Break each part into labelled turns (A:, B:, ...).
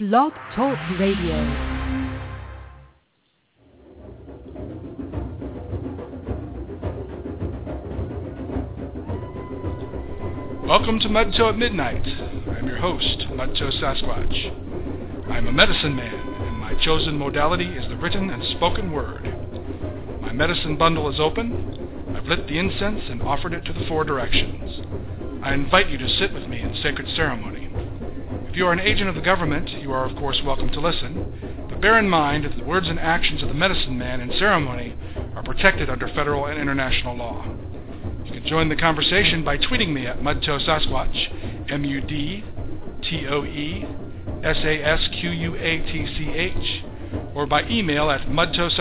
A: Blog Talk Radio.
B: Welcome to Mudtoe at Midnight. I'm your host, Mudtoe Sasquatch. I'm a medicine man, and my chosen modality is the written and spoken word. My medicine bundle is open. I've lit the incense and offered it to the four directions. I invite you to sit with me in sacred ceremony. If you are an agent of the government, you are of course welcome to listen, but bear in mind that the words and actions of the medicine man in ceremony are protected under federal and international law. You can join the conversation by tweeting me at Mudtoe Sasquatch, MUDTOE SASQUATCH, or by email at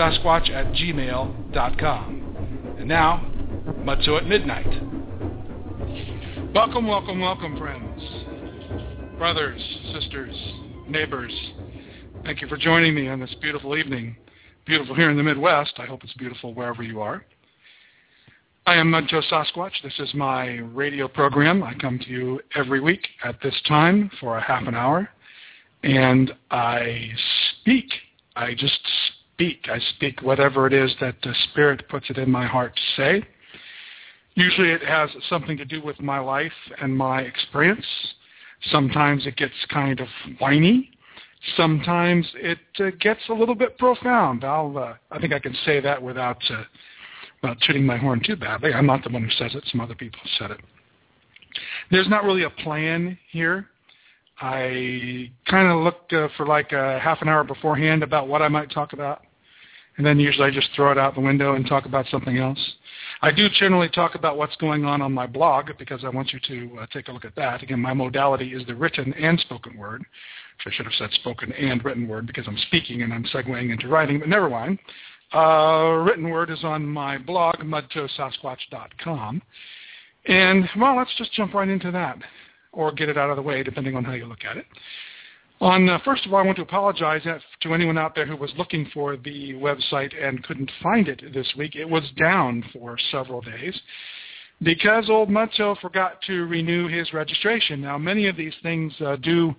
B: mudtoesasquatch@gmail.com. And now, Mudtoe at Midnight. Welcome, welcome, welcome, friends, brothers, sisters, neighbors. Thank you for joining me on this beautiful evening. Beautiful here in the Midwest. I hope it's beautiful wherever you are. I am Mudtoe Sasquatch. This is my radio program. I come to you every week at this time for a half an hour, and I speak. I just speak. I speak whatever it is that the Spirit puts it in my heart to say. Usually it has something to do with my life and my experience. Sometimes it gets kind of whiny. Sometimes it gets a little bit profound. I think I can say that without tooting my horn too badly. I'm not the one who says it. Some other people said it. There's not really a plan here. I kind of look for like a half an hour beforehand about what I might talk about. And then usually I just throw it out the window and talk about something else. I do generally talk about what's going on my blog because I want you to take a look at that. Again, my modality is the written and spoken word. Which I should have said spoken and written word because I'm speaking and I'm segueing into writing, but never mind. Written word is on my blog, mudtoesasquatch.com. And, well, let's just jump right into that, or get it out of the way, depending on how you look at it. First of all, I want to apologize to anyone out there who was looking for the website and couldn't find it this week. It was down for several days because old Mudtoe forgot to renew his registration. Now, many of these things do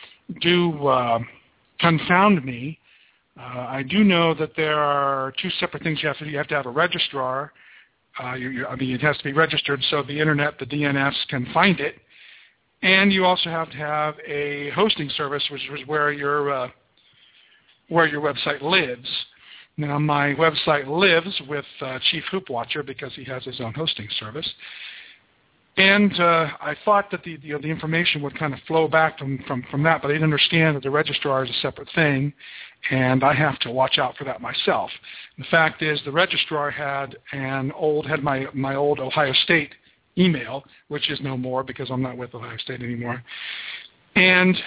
B: confound me. I do know that there are two separate things you have to do. You have to have a registrar. It has to be registered so the Internet, the DNS, can find it. And you also have to have a hosting service, which is where your website lives. Now, my website lives with Chief Hoopwatcher because he has his own hosting service. And I thought that the information would kind of flow back from that, but I didn't understand that the registrar is a separate thing, and I have to watch out for that myself. The fact is, the registrar had my old Ohio State email, which is no more because I'm not with Ohio State anymore. And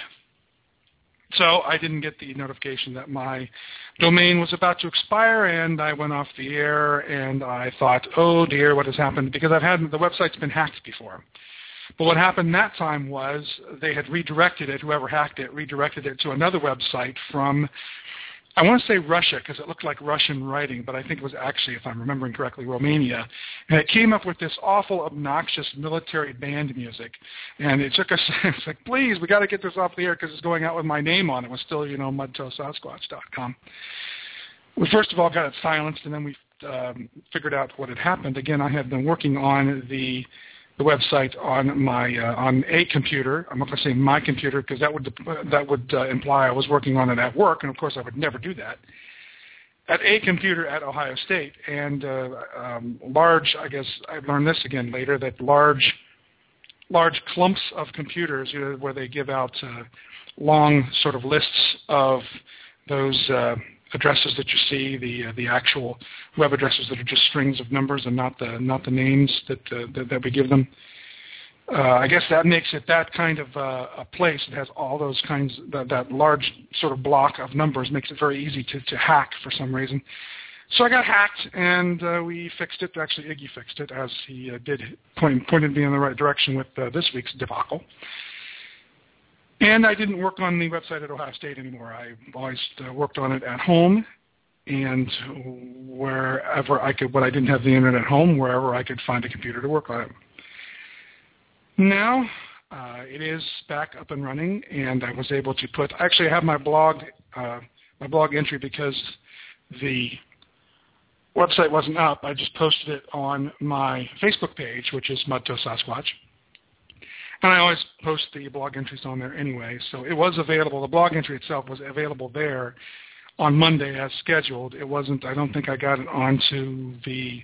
B: so I didn't get the notification that my domain was about to expire, and I went off the air, and I thought, oh dear, what has happened? Because the website's been hacked before. But what happened that time was they had redirected it, whoever hacked it, redirected it to another website from, I want to say Russia, because it looked like Russian writing, but I think it was actually, if I'm remembering correctly, Romania. And it came up with this awful, obnoxious military band music. And it took us, it's like, please, we got to get this off the air because it's going out with my name on it. It was still, mudtoesasquatch.com. We first of all got it silenced, and then we figured out what had happened. Again, I had been working on the website on a computer. I'm not going to say my computer because that would imply I was working on it at work, and of course I would never do that. At a computer at Ohio State, and large, I guess I learned this again later, that large clumps of computers where they give out long sort of lists of those addresses that you see, the actual web addresses that are just strings of numbers and not the names that we give them. I guess that makes it that kind of a place that has all those kinds, that large sort of block of numbers makes it very easy to hack for some reason. So I got hacked, and we fixed it. Actually, Iggy fixed it, as he pointed me in the right direction with this week's debacle. And I didn't work on the website at Ohio State anymore. I always worked on it at home, and wherever I could, when I didn't have the internet at home, wherever I could find a computer to work on it. Now, It is back up and running, and I was able to put. Actually, I have my blog entry because the website wasn't up. I just posted it on my Facebook page, which is Mudtoe Sasquatch. And I always post the blog entries on there anyway, so it was available. The blog entry itself was available there on Monday as scheduled. It wasn't. I don't think I got it onto the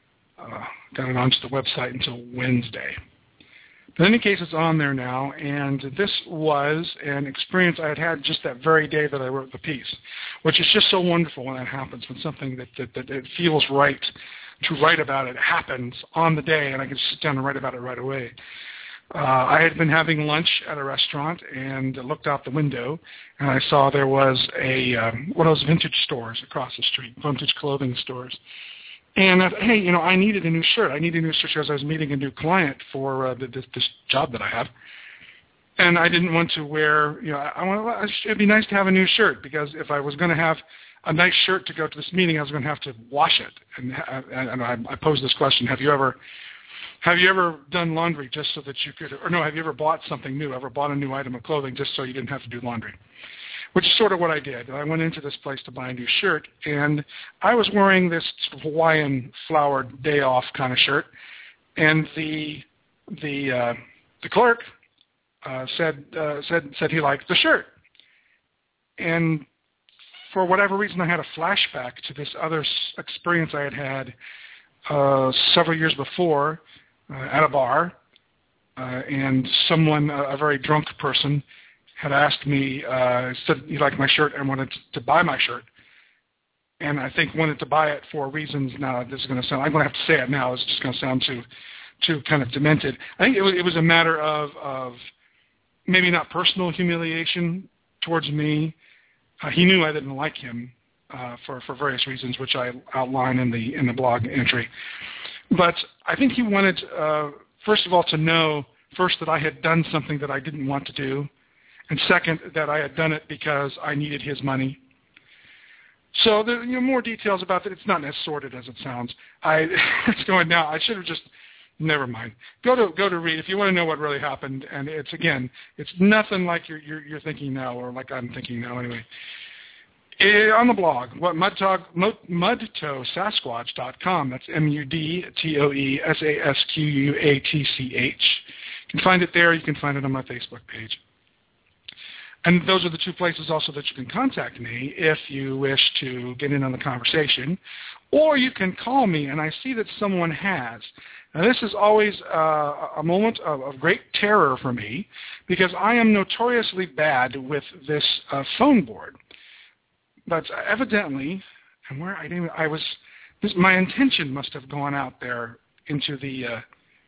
B: website until Wednesday. But in any case, it's on there now, and this was an experience I had just that very day that I wrote the piece, which is just so wonderful when that happens, when something that it feels right to write about it happens on the day, and I can sit down and write about it right away. I had been having lunch at a restaurant and looked out the window, and I saw there was one of those vintage stores across the street, vintage clothing stores. And hey, I needed a new shirt. I needed a new shirt because I was meeting a new client for this job that I have. And I didn't want to wear, it'd be nice to have a new shirt, because if I was going to have a nice shirt to go to this meeting, I was going to have to wash it. And I posed this question: Have you ever done laundry just so that you could, or no, have you ever bought something new, ever bought a new item of clothing just so you didn't have to do laundry? Which is sort of what I did. I went into this place to buy a new shirt, and I was wearing this sort of Hawaiian flowered day off kind of shirt, and the clerk said he liked the shirt. And for whatever reason, I had a flashback to this other experience I had several years before at a bar, and someone, a very drunk person, had asked me, said he liked my shirt and wanted to buy my shirt. And I think wanted to buy it for reasons. Now, this is going to sound, I'm going to have to say it now, it's just going to sound too kind of demented. I think it was a matter of maybe not personal humiliation towards me. He knew I didn't like him for various reasons, which I outline in the blog entry. But I think he wanted, first of all, to know first that I had done something that I didn't want to do, and second, that I had done it because I needed his money. So there are more details about that. It's not as sordid as it sounds. It's going now. I should have just, never mind. Go to read if you want to know what really happened. And it's nothing like you're thinking now, or like I'm thinking now anyway. On the blog, mudtoesasquatch.com. That's MUDTOESASQUATCH. You can find it there. You can find it on my Facebook page. And those are the two places also that you can contact me if you wish to get in on the conversation. Or you can call me, and I see that someone has. Now, this is always a moment of great terror for me, because I am notoriously bad with this phone board. But evidently, and where my intention must have gone out there into the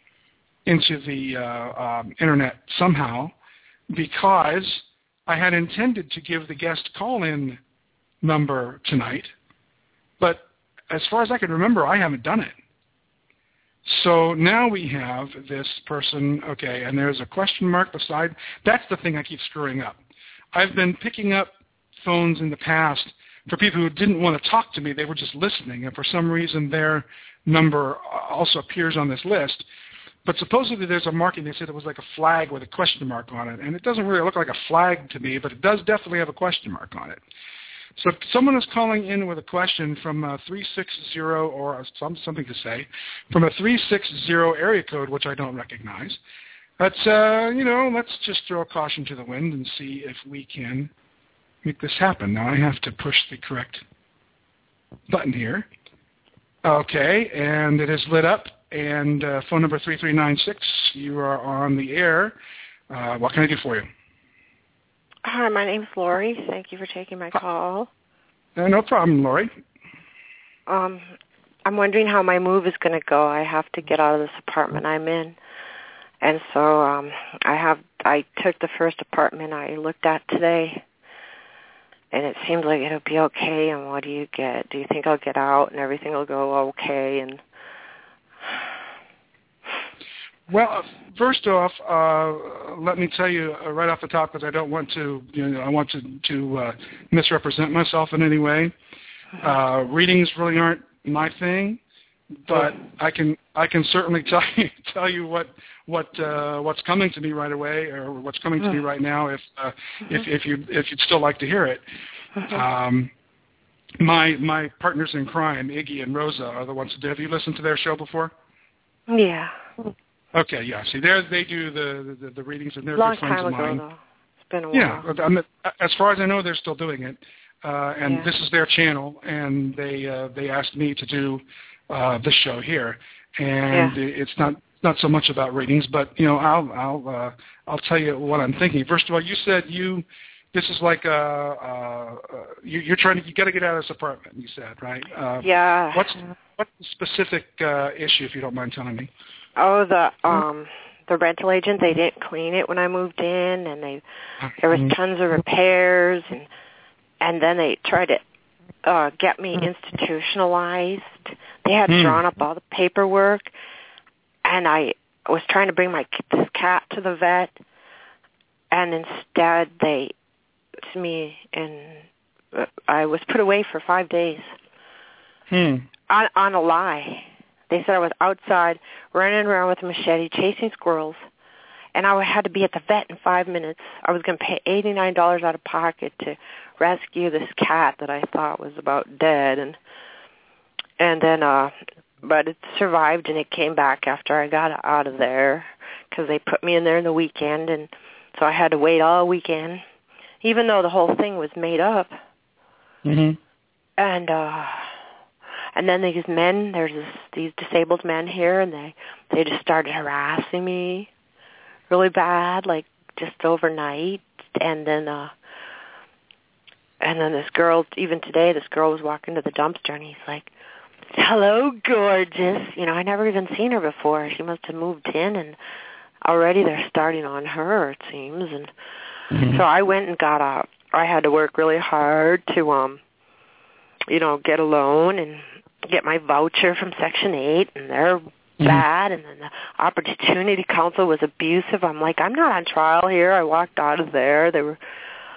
B: internet somehow, because I had intended to give the guest call-in number tonight, but as far as I can remember, I haven't done it. So now we have this person, okay, and there's a question mark beside. That's the thing I keep screwing up. I've been picking up phones in the past for people who didn't want to talk to me. They were just listening, and for some reason their number also appears on this list. But supposedly there's a marking. They said it was like a flag with a question mark on it, and it doesn't really look like a flag to me, but it does definitely have a question mark on it. So if someone is calling in with a question from a 360 or something to say, from a 360 area code, which I don't recognize, let's just throw caution to the wind and see if we can make this happen. Now I have to push the correct button here. Okay, and it is lit up. And phone number 3396, you are on the air. What can I do for you?
C: Hi, my name's Lori. Thank you for taking my call.
B: No problem, Lori.
C: I'm wondering how my move is going to go. I have to get out of this apartment I'm in. And so I took the first apartment I looked at today, and it seemed like it'll be okay. And what do you get? Do you think I'll get out and everything will go okay? And
B: well, first off, let me tell you right off the top, because I don't want to, I want to misrepresent myself in any way. Readings really aren't my thing. but I can certainly tell you what's coming to me right away, or what's coming to me right now, if you'd still like to hear it. My partners in crime, Iggy and Rosa, are the ones. Have you listened to their show before?
C: Yeah.
B: Okay, yeah. See, they do the readings, and they're
C: long
B: good friends
C: time
B: of
C: ago,
B: mine.
C: though. It's been a while.
B: Yeah, as far as I know, they're still doing it, and
C: Yeah.
B: this is their channel, and they asked me to do this show here, and it's not so much about readings, but I'll tell you what I'm thinking. First of all, you said this is like you got to get out of this apartment. You said, right?
C: Yeah.
B: What's the specific issue, if you don't mind telling me?
C: Oh, the rental agent, they didn't clean it when I moved in, and there was tons of repairs, and then they tried to get me institutionalized. They had drawn up all the paperwork, and I was trying to bring this cat to the vet, and instead I was put away for 5 days on a lie. They said I was outside running around with a machete chasing squirrels, and I had to be at the vet in 5 minutes. I was going to pay $89 out of pocket to rescue this cat that I thought was about dead, and then but it survived, and it came back after I got out of there because they put me in there in the weekend, and so I had to wait all weekend, even though the whole thing was made up. And then these disabled men here, and they just started harassing me really bad, like just overnight. And then this girl, even today, this girl was walking to the dumpster, and he's like, "Hello, gorgeous." I never even seen her before. She must have moved in, and already they're starting on her, it seems. And so I went and I had to work really hard to, get a loan and get my voucher from Section 8, and they're bad, and then the Opportunity Council was abusive. I'm like, I'm not on trial here. I walked out of there. They were,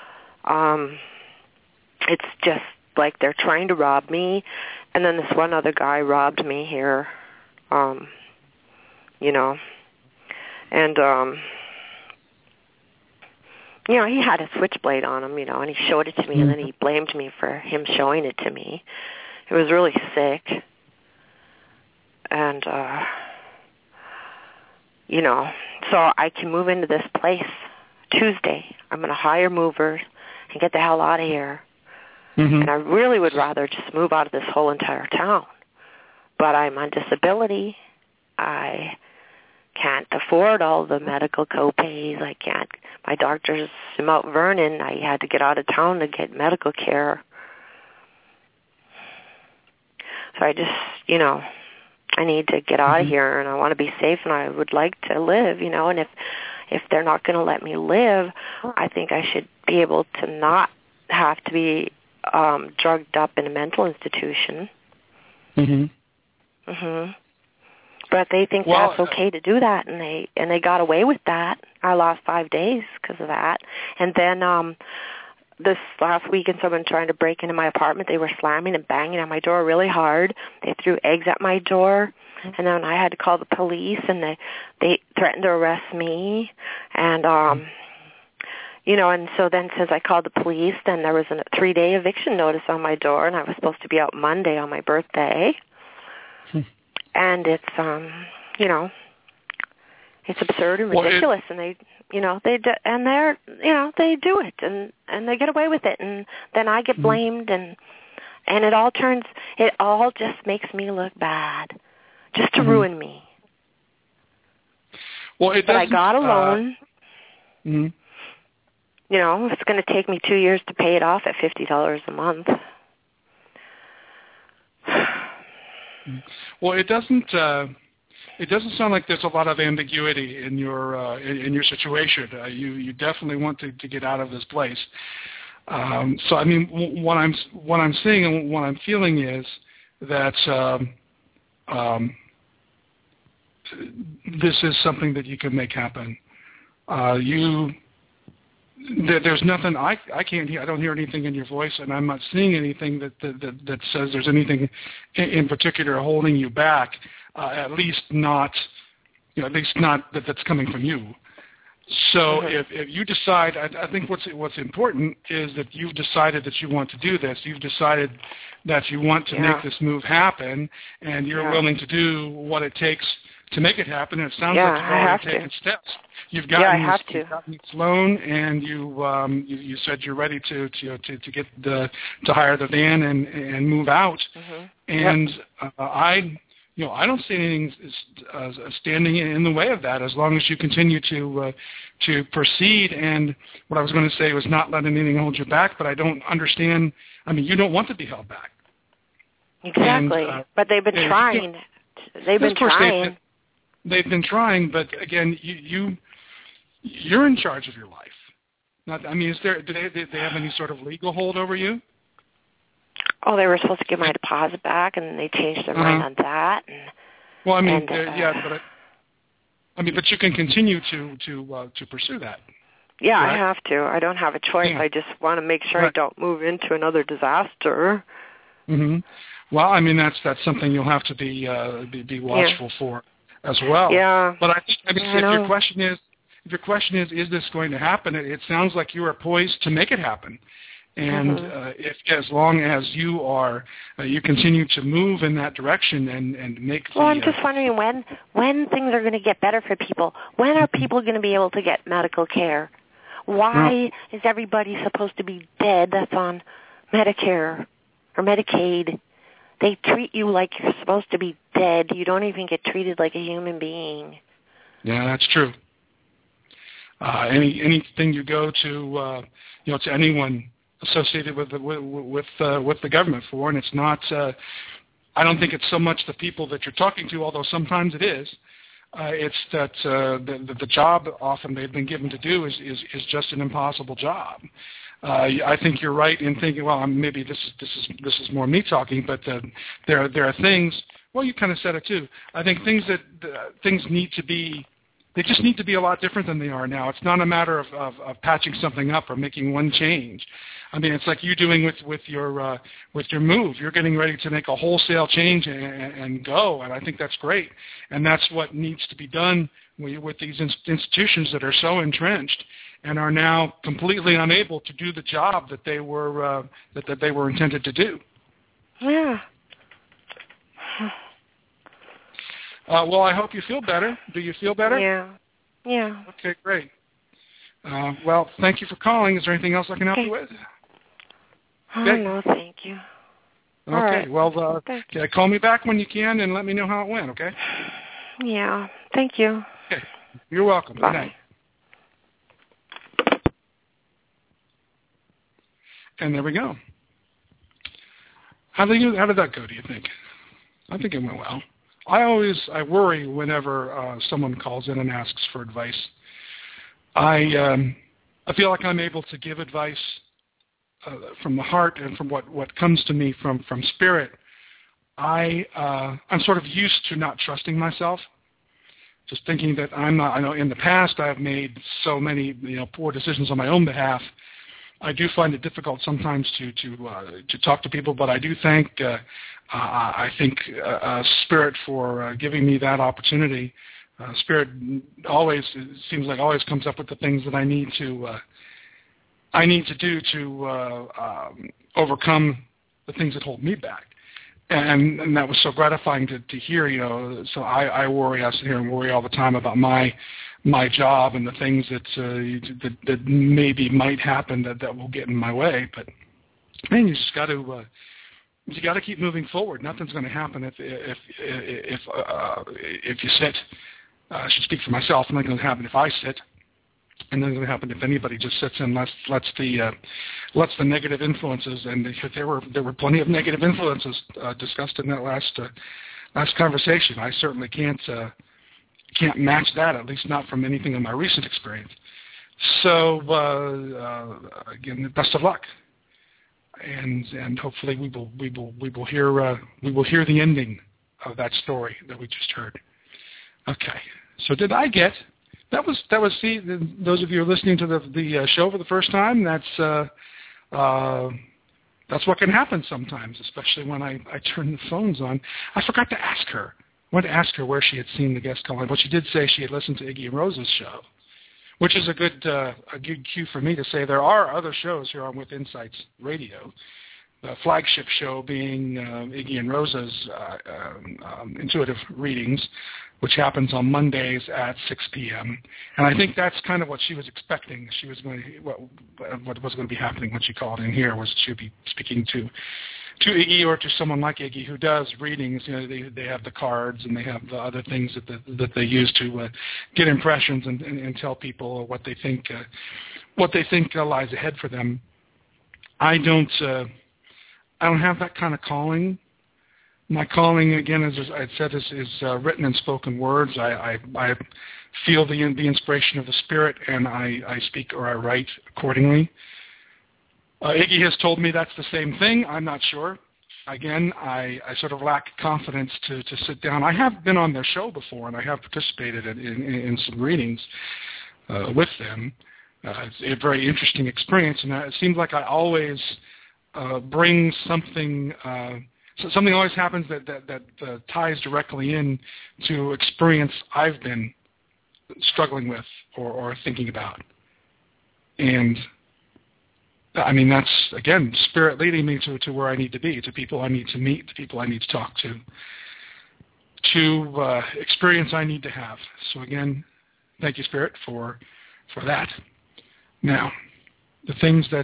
C: it's just like they're trying to rob me, and then this one other guy robbed me here, and, he had a switchblade on him, and he showed it to me, and then he blamed me for him showing it to me. It was really sick. And, so I can move into this place Tuesday. I'm going to hire movers and get the hell out of here. And I really would rather just move out of this whole entire town. But I'm on disability. I can't afford all the medical co-pays. My doctor's in Mount Vernon. I had to get out of town to get medical care. So I just, I need to get out of here, and I want to be safe, and I would like to live, and if they're not going to let me live, I think I should be able to not have to be drugged up in a mental institution. But they think that's okay to do that, and they got away with that. I lost 5 days because of that. And then this last weekend, someone trying to break into my apartment, they were slamming and banging on my door really hard. They threw eggs at my door, and then I had to call the police, and they threatened to arrest me. And, and so then since I called the police, then there was a 3-day eviction notice on my door, and I was supposed to be out Monday on my birthday. And it's, it's absurd and ridiculous, and they do it, and they get away with it, and then I get blamed, and it all just makes me look bad, just to ruin me.
B: Well,
C: but I got a loan. It's going to take me 2 years to pay it off at $50 a month.
B: Well, it doesn't sound like there's a lot of ambiguity in your situation. You definitely want to get out of this place. So I mean, what I'm seeing and what I'm feeling is that this is something that you can make happen. there's nothing I can't hear. I don't hear anything in your voice, and I'm not seeing anything that says there's anything in particular holding you back. At least not that's coming from you. So if you decide, I think what's important is that you've decided that you want to do this. You've decided that you want to make this move happen, and you're willing to do what it takes to make it happen. And it sounds like you've already taken steps. You've gotten this loan, and you said you're ready to get to hire the van and move out. And I don't see anything standing in the way of that as long as you continue to proceed. And what I was going to say was not letting anything hold you back, but I don't understand. I mean, you don't want to be held back.
C: Exactly. But they've been trying. They've been trying.
B: They've been trying, but again, you're in charge of your life. Do they have any sort of legal hold over you?
C: Oh, they were supposed to give my deposit back, and they changed their mind on that.
B: But you can continue to pursue that.
C: Yeah,
B: right?
C: I have to. I don't have a choice. I just want to make sure I don't move into another disaster.
B: Well, I mean that's something you'll have to be watchful for as well.
C: Yeah.
B: But if your question is this going to happen? It sounds like you are poised to make it happen. And if as long as you continue to move in that direction and make.
C: Well, I'm just wondering when things are going to get better for people. When are people going to be able to get medical care? Why is everybody supposed to be dead that's on Medicare or Medicaid? They treat you like you're supposed to be dead. You don't even get treated like a human being.
B: Yeah, that's true. Anything you go to, to anyone associated with the government for, and it's not. I don't think it's so much the people that you're talking to, although sometimes it is. It's that the job often they've been given to do is just an impossible job. I think you're right in thinking. Well, maybe this is more me talking, but there are things. Well, you kind of said it too. I think things need to be. They just need to be a lot different than they are now. It's not a matter of patching something up or making one change. I mean, it's like you doing with your move. You're getting ready to make a wholesale change and go, and I think that's great. And that's what needs to be done with these institutions that are so entrenched and are now completely unable to do the job that they were intended to do.
C: Yeah.
B: Well, I hope you feel better. Do you feel better?
C: Yeah.
B: Okay, great. Well, thank you for calling. Is there anything else I can help you with?
C: No, thank you.
B: Okay,
C: right.
B: Well, call me back when you can and let me know how it went, okay?
C: Yeah, thank you.
B: Okay, you're welcome.
C: Bye.
B: Good night. And there we go. How did that go, do you think? I think it went well. I worry whenever someone calls in and asks for advice. I feel like I'm able to give advice from the heart and from what comes to me from spirit. I'm sort of used to not trusting myself, just thinking that I'm not. I know in the past I've made so many poor decisions on my own behalf. I do find it difficult sometimes to talk to people, but I do thank Spirit for giving me that opportunity. Spirit always comes up with the things that I need to do to overcome the things that hold me back, and that was so gratifying to hear. So I worry. I sit here and worry all the time about my job and the things that maybe might happen that will get in my way. But man, you just got to keep moving forward. Nothing's going to happen if you sit. I should speak for myself. Nothing's going to happen if I sit, and nothing's going to happen if anybody just sits and lets the negative influences. And there were plenty of negative influences discussed in that last conversation. I certainly can't match that, at least not from anything in my recent experience. So again, best of luck, and hopefully we will hear the ending of that story that we just heard. Okay, so did I get That was. See, those of you who are listening to the show for the first time, that's what can happen sometimes, especially when I turn the phones on. I forgot to ask her. I wanted to ask her where she had seen the guest calling, but she did say she had listened to Iggy and Rosa's show, which is a good cue for me to say there are other shows here on With Insights Radio. The flagship show being Iggy and Rosa's Intuitive Readings, which happens on Mondays at 6 p.m. And I think that's kind of what she was expecting. She was going to, what was going to be happening when she called in here was she would be speaking to Iggy or to someone like Iggy who does readings. You know, they have the cards and they have the other things that they use to get impressions and tell people what they think lies ahead for them. I don't have that kind of calling. My calling, again, as I said, is written and spoken words. I feel the inspiration of the Spirit, and I speak or I write accordingly. Iggy has told me that's the same thing. I'm not sure. Again, I sort of lack confidence to sit down. I have been on their show before, and I have participated in some readings with them. It's a very interesting experience, and it seems like I always bring something. So something always happens that ties directly in to experience I've been struggling with or thinking about. And, I mean, that's, again, Spirit leading me to where I need to be, to people I need to meet, to people I need to talk to experience I need to have. So, again, thank you, Spirit, for that. Now, the things that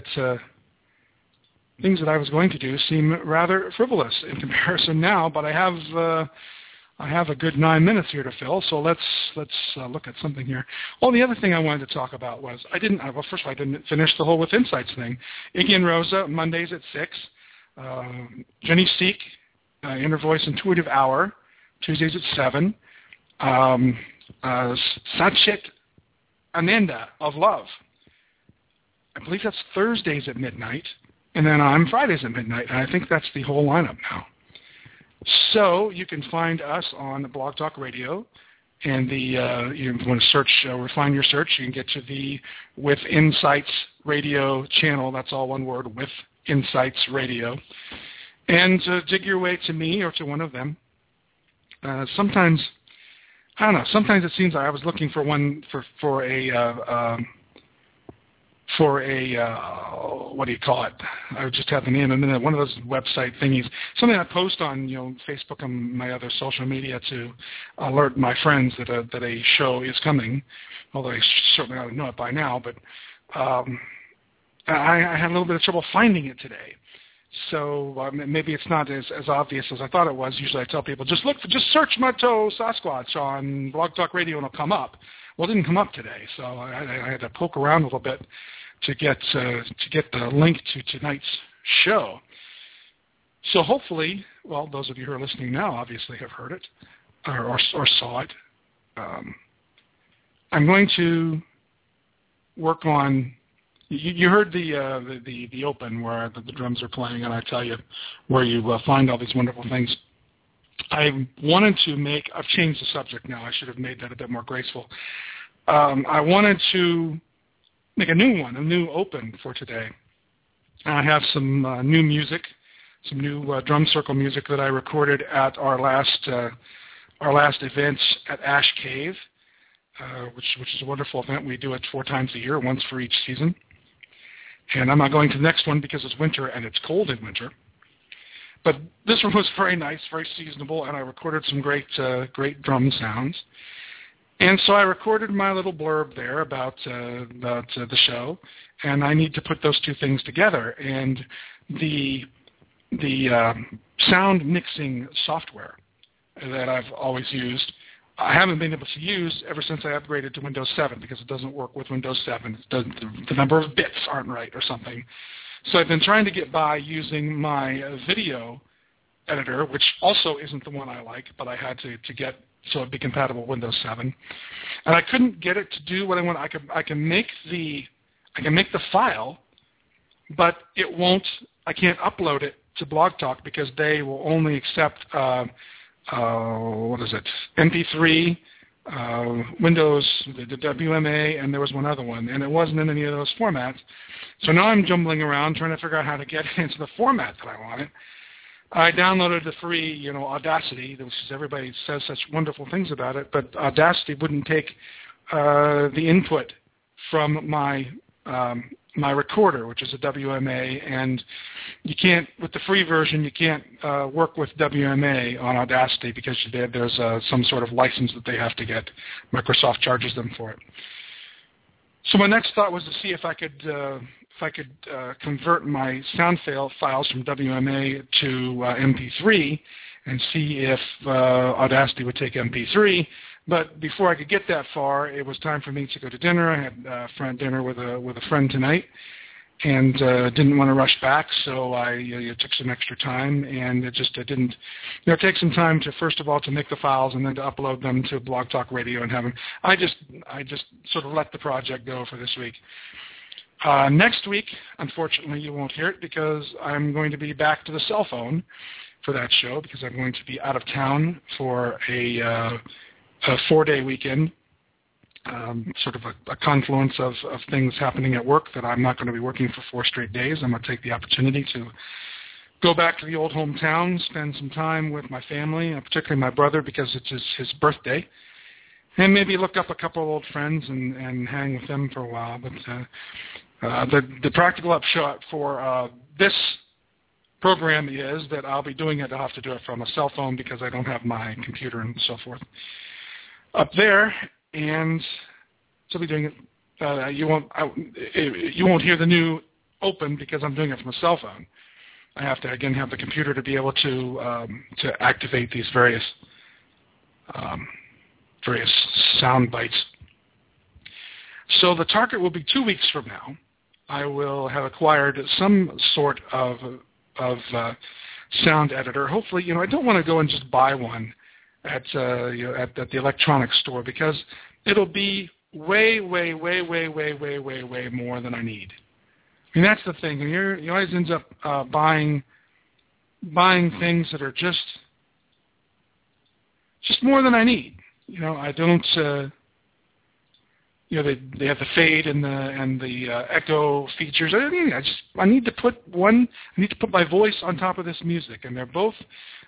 B: I was going to do seem rather frivolous in comparison now, but I have a good 9 minutes here to fill, so let's look at something here. Well, the other thing I wanted to talk about was I didn't finish the whole With Insights thing. Iggy and Rosa, Mondays at 6. Jenny Seek, Inner Voice Intuitive Hour, Tuesdays at 7. Satchit Ananda of Love. I believe that's Thursdays at midnight. And then I'm Fridays at midnight, and I think that's the whole lineup now. So you can find us on Blog Talk Radio, and you want to search, refine your search, you can get to the With Insights Radio channel. That's all one word, With Insights Radio, and dig your way to me or to one of them. Sometimes, I don't know. Sometimes it seems like I was looking for one for a what do you call it? I would just have the name in a minute. One of those website thingies. Something I post on Facebook and my other social media to alert my friends that a show is coming. Although I certainly ought to know it by now, but I had a little bit of trouble finding it today. So maybe it's not as obvious as I thought it was. Usually I tell people just search Mato Sasquatch on Blog Talk Radio and it'll come up. Well, it didn't come up today, so I had to poke around a little bit to get the link to tonight's show. So hopefully, well, those of you who are listening now obviously have heard it or saw it. I'm going to work on. You heard the open where the drums are playing, and I tell you where you find all these wonderful things. I wanted to I've changed the subject now. I should have made that a bit more graceful. I wanted to make a new open for today. I have some new music, some new drum circle music that I recorded at our last event at Ash Cave, which is a wonderful event. We do it 4 times a year, once for each season. And I'm not going to the next one because it's winter and it's cold in winter. But this one was very nice, very seasonable, and I recorded some great drum sounds. And so I recorded my little blurb there about the show, and I need to put those two things together. And the sound mixing software that I've always used, I haven't been able to use ever since I upgraded to Windows 7 because it doesn't work with Windows 7. The number of bits aren't right or something. So I've been trying to get by using my video editor, which also isn't the one I like, but I had to get so it'd be compatible with Windows 7. And I couldn't get it to do what I want. I can make the file, but it won't. I can't upload it to Blog Talk because they will only accept MP3 Windows, the WMA, and there was one other one, and it wasn't in any of those formats. So now I'm jumbling around trying to figure out how to get it into the format that I wanted. I downloaded the free, Audacity, which is everybody says such wonderful things about it, but Audacity wouldn't take the input from my my recorder, which is a WMA, and you can't, with the free version, you can't work with WMA on Audacity because there's some sort of license that they have to get. Microsoft charges them for it. So my next thought was to see if I could convert my sound files from WMA to MP3 and see if Audacity would take MP3. But before I could get that far, it was time for me to go to dinner. I had dinner with a friend tonight, and didn't want to rush back, so I took some extra time, and it didn't. Take some time to first of all to make the files and then to upload them to Blog Talk Radio and have them. I just sort of let the project go for this week. Next week, unfortunately, you won't hear it because I'm going to be back to the cell phone for that show because I'm going to be out of town for a 4-day weekend, sort of a confluence of things happening at work that I'm not going to be working for 4 straight days. I'm going to take the opportunity to go back to the old hometown, spend some time with my family, particularly my brother because it's his birthday, and maybe look up a couple of old friends and hang with them for a while. But the practical upshot for this program is that I'll be doing it. I'll have to do it from a cell phone because I don't have my computer and so forth up there, and so I'll be doing it. You won't hear the new open because I'm doing it from a cell phone. I have to again have the computer to be able to activate these various sound bites. So the target will be 2 weeks from now. I will have acquired some sort of sound editor. Hopefully, I don't want to go and just buy one at the electronics store because it'll be way more than I need. I mean, that's the thing. You always end up buying things that are just more than I need. I don't. They have the fade and the echo features. I need to put my voice on top of this music, and they're both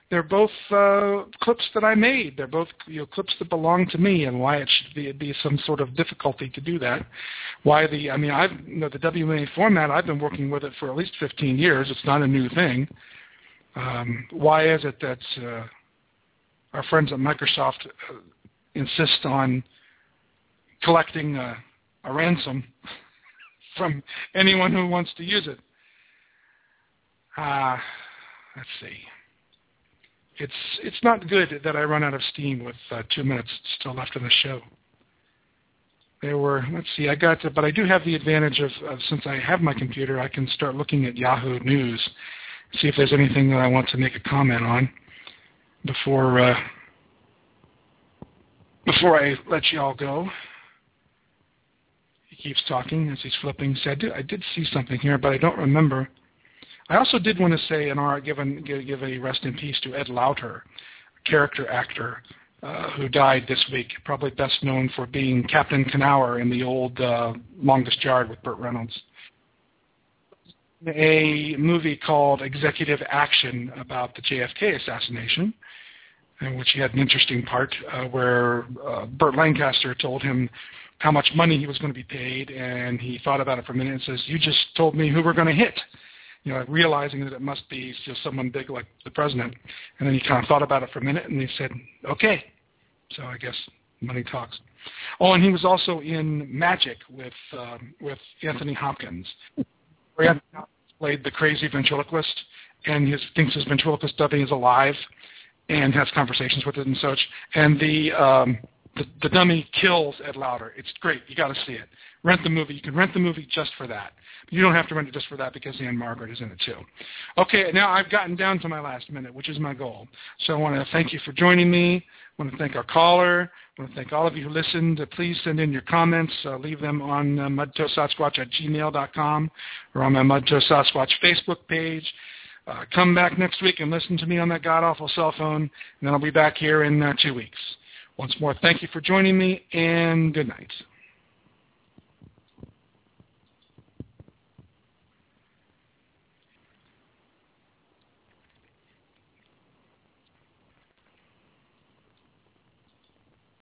B: clips that I made. They're both clips that belong to me, and why it should be some sort of difficulty to do that. Why the WMA format, I've been working with it for at least 15 years. It's not a new thing. Why is it that our friends at Microsoft insist on collecting a ransom from anyone who wants to use it? Let's see. It's not good that I run out of steam with 2 minutes still left in the show. Let's see, but I do have the advantage of since I have my computer, I can start looking at Yahoo News, see if there's anything that I want to make a comment on before I let you all go. He keeps talking as he's flipping. So I did see something here, but I don't remember. I also did want to say give a rest in peace to Ed Lauter, a character actor who died this week, probably best known for being Captain Knauer in the old Longest Yard with Burt Reynolds. A movie called Executive Action about the JFK assassination, in which he had an interesting part where Burt Lancaster told him how much money he was going to be paid, and he thought about it for a minute and says, "You just told me who we're going to hit," realizing that it must be just someone big like the president. And then he kind of thought about it for a minute, and he said, "Okay." So I guess money talks. Oh, and he was also in Magic with Anthony Hopkins, where he played the crazy ventriloquist, and he thinks his ventriloquist dummy is alive, and has conversations with it and such. And the dummy kills Ed Lauter. It's great. You got to see it. Rent the movie. You can rent the movie just for that. But you don't have to rent it just for that because Anne Margaret is in it too. Okay, now I've gotten down to my last minute, which is my goal. So I want to thank you for joining me. I want to thank our caller. I want to thank all of you who listened. Please send in your comments. Leave them on mudtoesasquatch@gmail.com or on my Mudtoe Sasquatch Facebook page. Come back next week and listen to me on that god-awful cell phone, and then I'll be back here in 2 weeks. Once more, thank you for joining me, and good night.